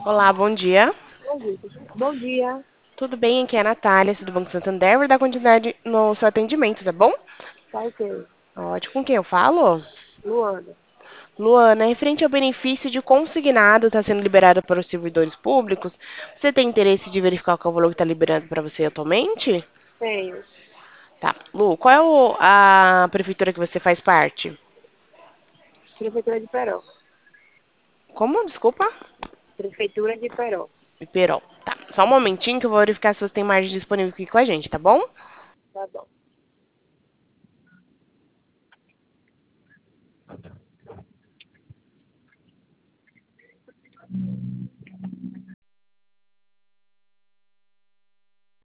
Olá, bom dia. Bom dia, Tudo bem? Aqui é a Natália, do Banco Santander. Vou dar continuidade no seu atendimento, tá bom? tá ok. Ótimo. Com quem eu falo? Luana, Luana, referente ao benefício de consignado está sendo liberado para os servidores públicos, você tem interesse de verificar qual é o valor que está liberando para você atualmente? tenho. Tá. Lu, qual é a prefeitura que você faz parte? Prefeitura de Peró. Como? Desculpa? Prefeitura de Peró. Iperol. Tá. Só um momentinho que eu vou verificar se você tem margem disponível aqui com a gente, tá bom? Tá bom.